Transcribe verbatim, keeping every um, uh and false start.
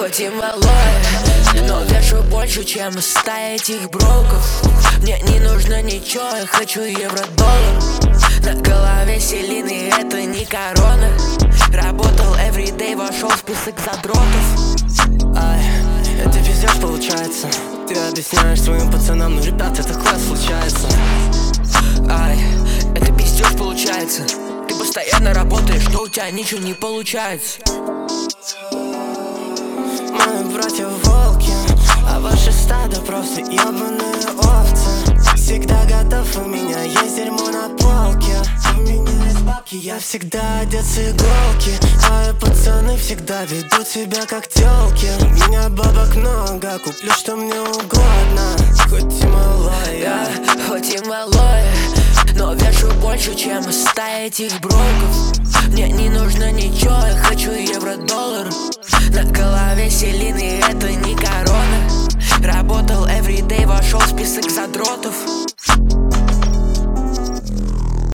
хоть и малое, но вешу больше, чем ста этих броков. Мне не нужно ничего, я хочу евро-доллар. На голове селины, это не корона. Работал everyday, вошел в список задротов. Ай, это пиздец получается. Ты объясняешь своим пацанам, ну ребят, это класс случается. Ай, это пиздец получается. Ты постоянно работаешь, но у тебя ничего не получается. Мои братья волки, а ваши стадо просто ебаные овцы. Всегда готов, у меня есть дерьмо на полке. У меня есть бабки, я всегда одет с иголки. Мои пацаны всегда ведут себя как тёлки. У меня бабок много, куплю что мне угодно. Хоть и малое, я, хоть и малое, но вешу больше, чем ста этих броков. Мне не нужно ничего, я хочу евро-доллар. На голове селины, это не корона. Работал everyday, вошел в список задротов.